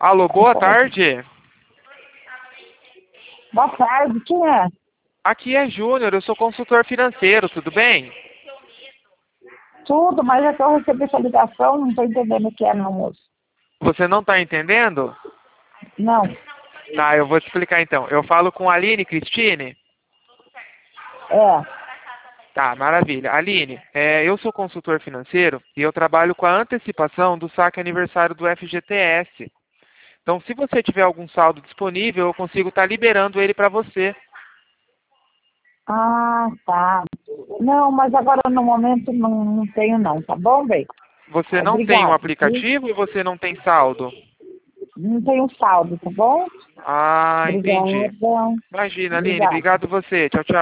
Alô, boa tarde. Boa tarde, quem é? Aqui é Júnior, eu sou consultor financeiro, tudo bem? Tudo, mas é que eu recebi essa ligação, não estou entendendo o que é, não, moço. Você não está entendendo? Não, Tá, eu vou te explicar então. Eu falo com a Aline Cristine? é. Tá, maravilha. Aline, eu sou consultor financeiro e eu trabalho com a antecipação do saque aniversário do FGTS. Então, se você tiver algum saldo disponível, eu consigo estar liberando ele para você. Ah, tá. Não, mas agora no momento não tenho não, tá bom, bem? Você não tem um Obrigado, viu? aplicativo e você não tem saldo? Não tenho saldo, tá bom? Ah, entendi. Obrigada. Imagina, Aline, Obrigada. obrigado você. Tchau, tchau.